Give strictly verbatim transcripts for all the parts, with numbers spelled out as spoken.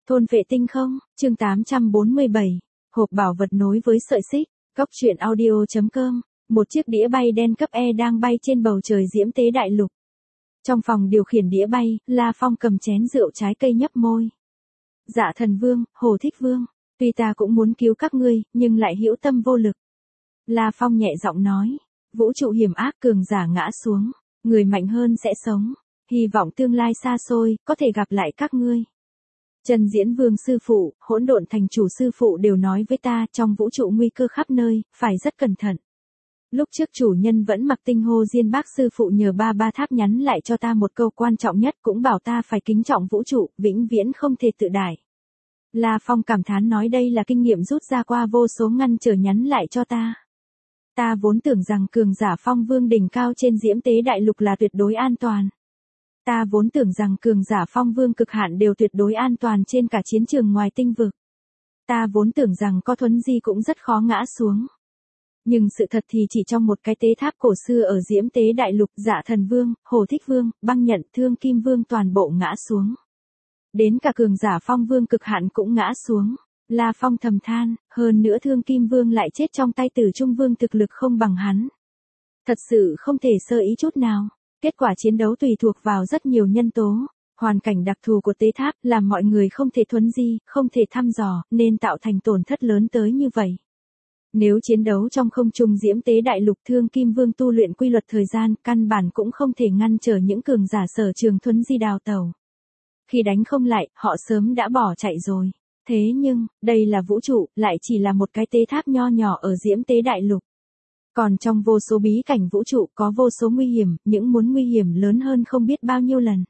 Thôn vệ tinh không, chương tám trăm bốn mươi bảy, hộp bảo vật nối với sợi xích, góc truyện audio.com, một chiếc đĩa bay đen cấp E đang bay trên bầu trời diễm tế đại lục. Trong phòng điều khiển đĩa bay, La Phong cầm chén rượu trái cây nhấp môi. Dạ Thần Vương, Hồ Thích Vương, tuy ta cũng muốn cứu các ngươi, nhưng lại hữu tâm vô lực. La Phong nhẹ giọng nói, vũ trụ hiểm ác cường giả ngã xuống, người mạnh hơn sẽ sống, hy vọng tương lai xa xôi, có thể gặp lại các ngươi. Trần Diễn Vương sư phụ, Hỗn Độn Thành chủ sư phụ đều nói với ta, trong vũ trụ nguy cơ khắp nơi, phải rất cẩn thận. Lúc trước chủ nhân vẫn mặc tinh hô diên bác sư phụ nhờ ba ba tháp nhắn lại cho ta một câu quan trọng nhất, cũng bảo ta phải kính trọng vũ trụ, vĩnh viễn không thể tự đại. La Phong cảm thán nói đây là kinh nghiệm rút ra qua vô số ngăn trở nhắn lại cho ta. Ta vốn tưởng rằng cường giả phong vương đỉnh cao trên diễm tế đại lục là tuyệt đối an toàn. Ta vốn tưởng rằng cường giả phong vương cực hạn đều tuyệt đối an toàn trên cả chiến trường ngoài tinh vực. Ta vốn tưởng rằng có thuấn di cũng rất khó ngã xuống. Nhưng sự thật thì chỉ trong một cái tế tháp cổ xưa ở diễm tế đại lục, Dạ Thần Vương, Hồ Thích Vương, Băng Nhận, Thương Kim Vương toàn bộ ngã xuống. Đến cả cường giả phong vương cực hạn cũng ngã xuống. La Phong thầm than, hơn nữa Thương Kim Vương lại chết trong tay Tử Trung Vương thực lực không bằng hắn. Thật sự không thể sơ ý chút nào. Kết quả chiến đấu tùy thuộc vào rất nhiều nhân tố. Hoàn cảnh đặc thù của tế tháp làm mọi người không thể thuấn di, không thể thăm dò, nên tạo thành tổn thất lớn tới như vậy. Nếu chiến đấu trong không trung diễm tế đại lục, Thương Kim Vương tu luyện quy luật thời gian, căn bản cũng không thể ngăn trở những cường giả sở trường thuấn di đào tẩu. Khi đánh không lại, họ sớm đã bỏ chạy rồi. Thế nhưng, đây là vũ trụ, lại chỉ là một cái tế tháp nho nhỏ ở diễm tế đại lục. Còn trong vô số bí cảnh vũ trụ có vô số nguy hiểm, những muốn nguy hiểm lớn hơn không biết bao nhiêu lần.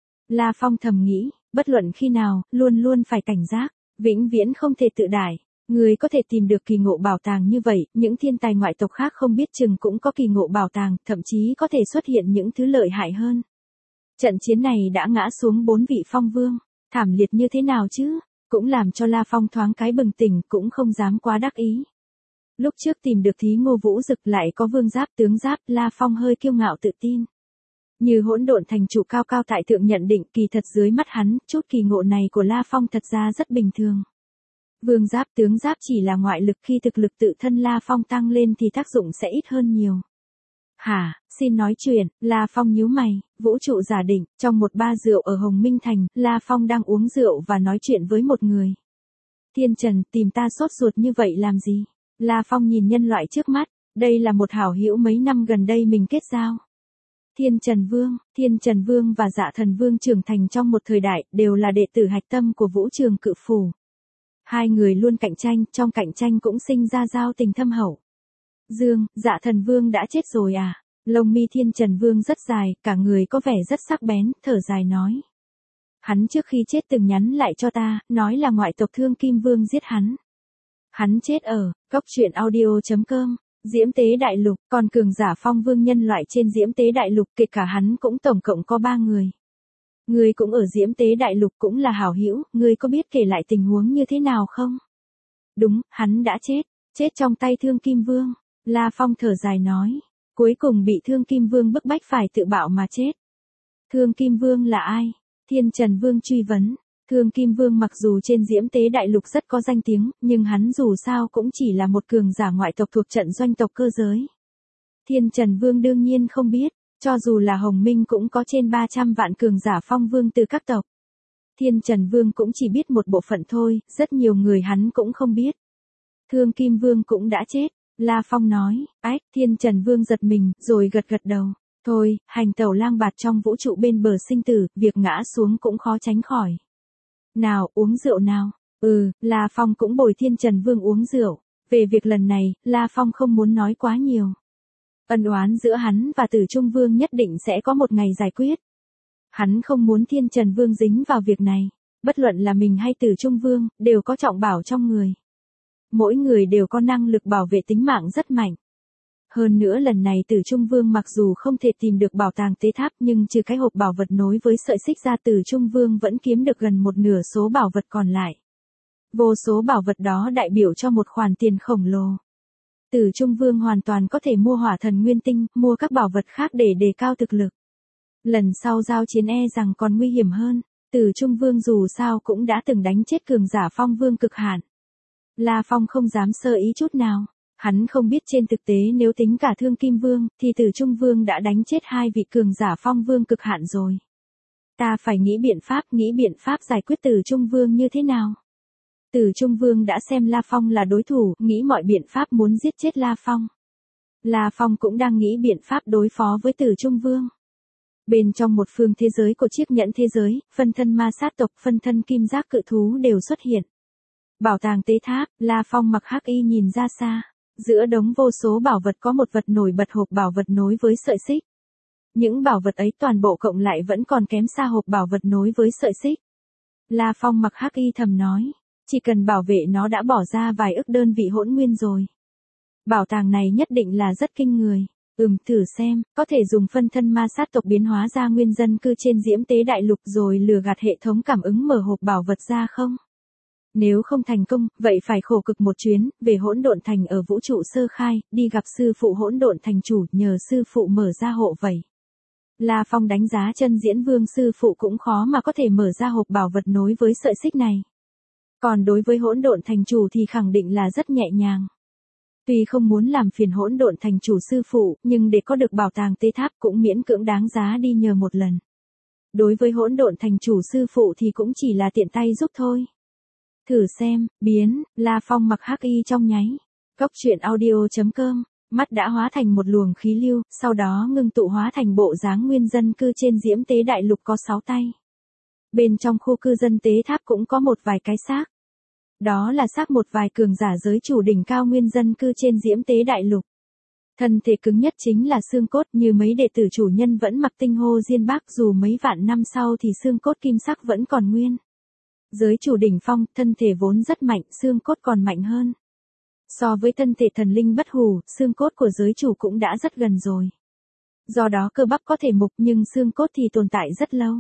La Phong thầm nghĩ, bất luận khi nào, luôn luôn phải cảnh giác, vĩnh viễn không thể tự đại. Người có thể tìm được kỳ ngộ bảo tàng như vậy, những thiên tài ngoại tộc khác không biết chừng cũng có kỳ ngộ bảo tàng, thậm chí có thể xuất hiện những thứ lợi hại hơn. Trận chiến này đã ngã xuống bốn vị phong vương, thảm liệt như thế nào chứ, cũng làm cho La Phong thoáng cái bừng tỉnh, cũng không dám quá đắc ý. Lúc trước tìm được thí Ngô Vũ Dực lại có vương giáp tướng giáp, La Phong hơi kiêu ngạo tự tin. Như Hỗn Độn Thành chủ cao cao tại thượng nhận định, kỳ thật dưới mắt hắn, chút kỳ ngộ này của La Phong thật ra rất bình thường. Vương giáp tướng giáp chỉ là ngoại lực, khi thực lực tự thân La Phong tăng lên thì tác dụng sẽ ít hơn nhiều. Hả, xin nói chuyện, La Phong nhíu mày, vũ trụ giả định, trong một ba rượu ở Hồng Minh Thành, La Phong đang uống rượu và nói chuyện với một người. Thiên Trần, tìm ta sốt ruột như vậy làm gì? La Phong nhìn nhân loại trước mắt, đây là một hảo hữu mấy năm gần đây mình kết giao. Thiên Trần Vương, Thiên Trần Vương và Dạ Thần Vương trưởng thành trong một thời đại, đều là đệ tử hạch tâm của vũ trường cự phủ. Hai người luôn cạnh tranh, trong cạnh tranh cũng sinh ra giao tình thâm hậu. Dương, Dạ Thần Vương đã chết rồi à? Lông mi Thiên Trần Vương rất dài, cả người có vẻ rất sắc bén, thở dài nói. Hắn trước khi chết từng nhắn lại cho ta, nói là ngoại tộc Thương Kim Vương giết hắn. Hắn chết ở, góc truyện audio.com, diễm tế đại lục, còn cường giả phong vương nhân loại trên diễm tế đại lục, kể cả hắn cũng tổng cộng có ba người. Ngươi cũng ở diễm tế đại lục cũng là hảo hữu, ngươi có biết kể lại tình huống như thế nào không? Đúng, hắn đã chết, chết trong tay Thương Kim Vương. La Phong thở dài nói, cuối cùng bị Thương Kim Vương bức bách phải tự bạo mà chết. Thương Kim Vương là ai? Thiên Trần Vương truy vấn. Thương Kim Vương mặc dù trên diễm tế đại lục rất có danh tiếng, nhưng hắn dù sao cũng chỉ là một cường giả ngoại tộc thuộc trận doanh tộc cơ giới. Thiên Trần Vương đương nhiên không biết, cho dù là Hồng Minh cũng có trên ba trăm vạn cường giả phong vương từ các tộc. Thiên Trần Vương cũng chỉ biết một bộ phận thôi, rất nhiều người hắn cũng không biết. Thương Kim Vương cũng đã chết, La Phong nói, ách, Thiên Trần Vương giật mình, rồi gật gật đầu. Thôi, hành tẩu lang bạt trong vũ trụ bên bờ sinh tử, việc ngã xuống cũng khó tránh khỏi. Nào, uống rượu nào. Ừ, La Phong cũng bồi Thiên Trần Vương uống rượu. Về việc lần này, La Phong không muốn nói quá nhiều. Ân oán giữa hắn và Tử Trung Vương nhất định sẽ có một ngày giải quyết. Hắn không muốn Thiên Trần Vương dính vào việc này. Bất luận là mình hay Tử Trung Vương, đều có trọng bảo trong người. Mỗi người đều có năng lực bảo vệ tính mạng rất mạnh. Hơn nữa lần này Tử Trung Vương mặc dù không thể tìm được bảo tàng tế tháp, nhưng trừ cái hộp bảo vật nối với sợi xích ra, Tử Trung Vương vẫn kiếm được gần một nửa số bảo vật còn lại. Vô số bảo vật đó đại biểu cho một khoản tiền khổng lồ. Tử Trung Vương hoàn toàn có thể mua hỏa thần nguyên tinh, mua các bảo vật khác để đề cao thực lực. Lần sau giao chiến e rằng còn nguy hiểm hơn. Từ Trung Vương dù sao cũng đã từng đánh chết cường giả phong vương cực hạn. La Phong không dám sơ ý chút nào. Hắn không biết trên thực tế nếu tính cả Thương Kim Vương, thì Từ Trung Vương đã đánh chết hai vị cường giả phong vương cực hạn rồi. Ta phải nghĩ biện pháp, nghĩ biện pháp giải quyết Từ Trung Vương như thế nào. Từ Trung Vương đã xem La Phong là đối thủ, nghĩ mọi biện pháp muốn giết chết La Phong. La Phong cũng đang nghĩ biện pháp đối phó với Từ Trung Vương. Bên trong một phương thế giới của chiếc nhẫn thế giới, phân thân ma sát tộc, phân thân kim giác cự thú đều xuất hiện. Bảo tàng tế tháp, La Phong mặc hắc y nhìn ra xa. Giữa đống vô số bảo vật có một vật nổi bật, hộp bảo vật nối với sợi xích. Những bảo vật ấy toàn bộ cộng lại vẫn còn kém xa hộp bảo vật nối với sợi xích. La Phong mặc hắc y thầm nói, chỉ cần bảo vệ nó đã bỏ ra vài ức đơn vị hỗn nguyên rồi. Bảo tàng này nhất định là rất kinh người. Ừm, thử xem, có thể dùng phân thân ma sát tộc biến hóa ra nguyên dân cư trên Diễm Tế Đại Lục rồi lừa gạt hệ thống cảm ứng mở hộp bảo vật ra không? Nếu không thành công, vậy phải khổ cực một chuyến, về hỗn độn thành ở vũ trụ sơ khai, đi gặp sư phụ hỗn độn thành chủ, nhờ sư phụ mở ra hộ vậy. La Phong đánh giá chân diễn vương sư phụ cũng khó mà có thể mở ra hộp bảo vật nối với sợi xích này. Còn đối với hỗn độn thành chủ thì khẳng định là rất nhẹ nhàng. Tuy không muốn làm phiền hỗn độn thành chủ sư phụ, nhưng để có được bảo tàng tế tháp cũng miễn cưỡng đáng giá đi nhờ một lần. Đối với hỗn độn thành chủ sư phụ thì cũng chỉ là tiện tay giúp thôi. Thử xem, biến, La Phong mặc hắc y trong nháy. Góc truyện audio chấm com, mắt đã hóa thành một luồng khí lưu, sau đó ngưng tụ hóa thành bộ dáng nguyên dân cư trên Diễm Tế Đại Lục có sáu tay. Bên trong khu cư dân tế tháp cũng có một vài cái xác. Đó là xác một vài cường giả giới chủ đỉnh cao nguyên dân cư trên Diễm Tế Đại Lục. Thân thể cứng nhất chính là xương cốt, như mấy đệ tử chủ nhân vẫn mặc tinh hô diên bác, dù mấy vạn năm sau thì xương cốt kim sắc vẫn còn nguyên. Giới chủ đỉnh phong, thân thể vốn rất mạnh, xương cốt còn mạnh hơn. So với thân thể thần linh bất hủ, xương cốt của giới chủ cũng đã rất gần rồi. Do đó cơ bắp có thể mục nhưng xương cốt thì tồn tại rất lâu.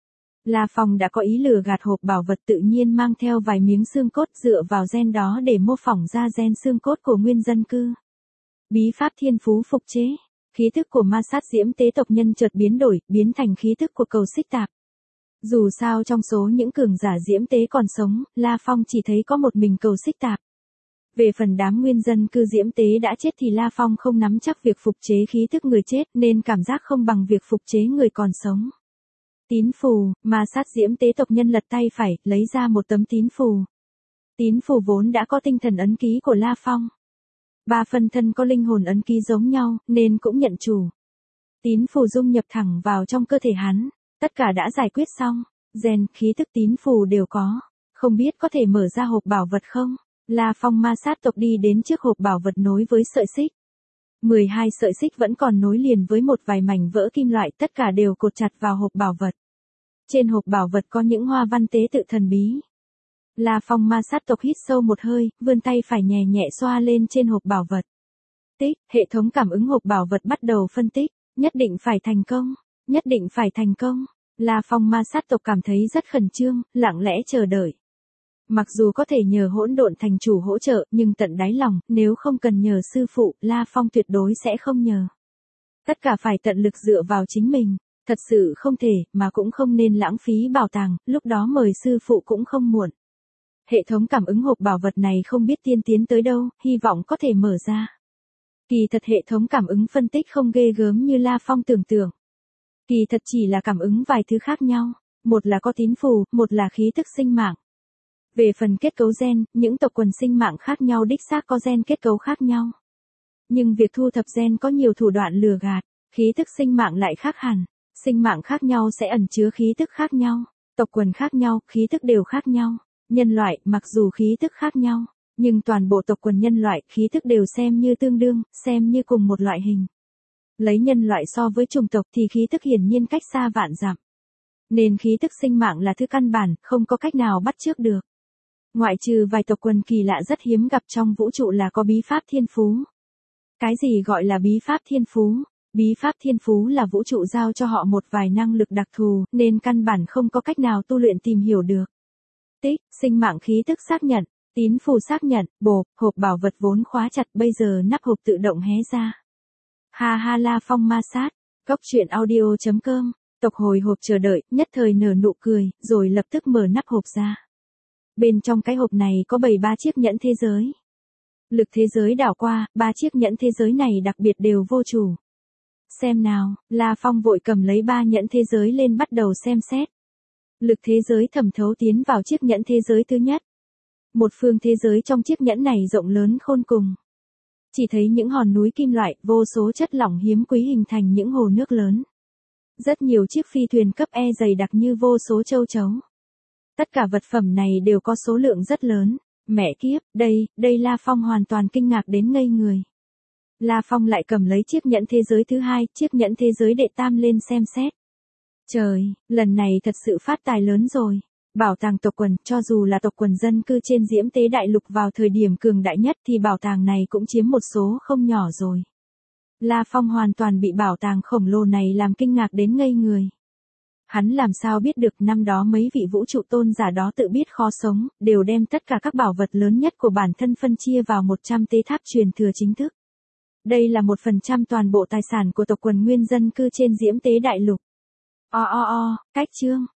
La Phong đã có ý lừa gạt hộp bảo vật, tự nhiên mang theo vài miếng xương cốt dựa vào gen đó để mô phỏng ra gen xương cốt của nguyên dân cư. Bí pháp thiên phú phục chế, khí thức của ma sát Diễm Tế tộc nhân chợt biến đổi, biến thành khí thức của cầu xích tạp. Dù sao trong số những cường giả Diễm Tế còn sống, La Phong chỉ thấy có một mình cầu xích tạp. Về phần đám nguyên dân cư Diễm Tế đã chết thì La Phong không nắm chắc việc phục chế khí thức người chết nên cảm giác không bằng việc phục chế người còn sống. Tín phù, ma sát Diễm Tế tộc nhân lật tay phải, lấy ra một tấm tín phù. Tín phù vốn đã có tinh thần ấn ký của La Phong. Ba phân thân có linh hồn ấn ký giống nhau, nên cũng nhận chủ. Tín phù dung nhập thẳng vào trong cơ thể hắn. Tất cả đã giải quyết xong, gen, khí tức tín phù đều có. Không biết có thể mở ra hộp bảo vật không? La Phong ma sát tộc đi đến trước hộp bảo vật nối với sợi xích. mười hai sợi xích vẫn còn nối liền với một vài mảnh vỡ kim loại, tất cả đều cột chặt vào hộp bảo vật. Trên hộp bảo vật có những hoa văn tế tự thần bí. La Phong ma sát tộc hít sâu một hơi, vươn tay phải nhẹ nhẹ xoa lên trên hộp bảo vật. Tích, hệ thống cảm ứng hộp bảo vật bắt đầu phân tích, nhất định phải thành công, nhất định phải thành công. La Phong ma sát tộc cảm thấy rất khẩn trương, lặng lẽ chờ đợi. Mặc dù có thể nhờ hỗn độn thành chủ hỗ trợ, nhưng tận đáy lòng, nếu không cần nhờ sư phụ, La Phong tuyệt đối sẽ không nhờ. Tất cả phải tận lực dựa vào chính mình. Thật sự không thể, mà cũng không nên lãng phí bảo tàng, lúc đó mời sư phụ cũng không muộn. Hệ thống cảm ứng hộp bảo vật này không biết tiên tiến tới đâu, hy vọng có thể mở ra. Kỳ thật hệ thống cảm ứng phân tích không ghê gớm như La Phong tưởng tượng. Kỳ thật chỉ là cảm ứng vài thứ khác nhau, một là có tín phù, một là khí thức sinh mạng. Về phần kết cấu gen, những tộc quần sinh mạng khác nhau đích xác có gen kết cấu khác nhau. Nhưng việc thu thập gen có nhiều thủ đoạn lừa gạt, khí thức sinh mạng lại khác hẳn. Sinh mạng khác nhau sẽ ẩn chứa khí tức khác nhau, tộc quần khác nhau, khí tức đều khác nhau. Nhân loại, mặc dù khí tức khác nhau, nhưng toàn bộ tộc quần nhân loại, khí tức đều xem như tương đương, xem như cùng một loại hình. Lấy nhân loại so với chủng tộc thì khí tức hiển nhiên cách xa vạn dặm. Nên khí tức sinh mạng là thứ căn bản, không có cách nào bắt chước được. Ngoại trừ vài tộc quần kỳ lạ rất hiếm gặp trong vũ trụ là có bí pháp thiên phú. Cái gì gọi là bí pháp thiên phú? Bí pháp thiên phú là vũ trụ giao cho họ một vài năng lực đặc thù, nên căn bản không có cách nào tu luyện tìm hiểu được. Tích, sinh mạng khí tức xác nhận, tín phù xác nhận, bộp, hộp bảo vật vốn khóa chặt, bây giờ nắp hộp tự động hé ra. Ha ha, La Phong ma sát, góc truyện audio chấm com Tộc hồi hộp chờ đợi, nhất thời nở nụ cười, rồi lập tức mở nắp hộp ra. Bên trong cái hộp này có bày ba chiếc nhẫn thế giới. Lực thế giới đảo qua, ba chiếc nhẫn thế giới này đặc biệt đều vô chủ. Xem nào, La Phong vội cầm lấy ba nhẫn thế giới lên bắt đầu xem xét. Lực thế giới thẩm thấu tiến vào chiếc nhẫn thế giới thứ nhất. Một phương thế giới trong chiếc nhẫn này rộng lớn khôn cùng. Chỉ thấy những hòn núi kim loại, vô số chất lỏng hiếm quý hình thành những hồ nước lớn. Rất nhiều chiếc phi thuyền cấp E dày đặc như vô số châu chấu. Tất cả vật phẩm này đều có số lượng rất lớn. Mẹ kiếp, đây, đây La Phong hoàn toàn kinh ngạc đến ngây người. La Phong lại cầm lấy chiếc nhẫn thế giới thứ hai, chiếc nhẫn thế giới đệ tam lên xem xét. Trời, lần này thật sự phát tài lớn rồi. Bảo tàng tộc quần, cho dù là tộc quần dân cư trên Diễm Tế Đại Lục vào thời điểm cường đại nhất thì bảo tàng này cũng chiếm một số không nhỏ rồi. La Phong hoàn toàn bị bảo tàng khổng lồ này làm kinh ngạc đến ngây người. Hắn làm sao biết được năm đó mấy vị vũ trụ tôn giả đó tự biết khó sống, đều đem tất cả các bảo vật lớn nhất của bản thân phân chia vào một trăm tế tháp truyền thừa chính thức. Đây là một phần trăm toàn bộ tài sản của tộc quần nguyên dân cư trên Diễm Tế Đại Lục. O o o, cách chương.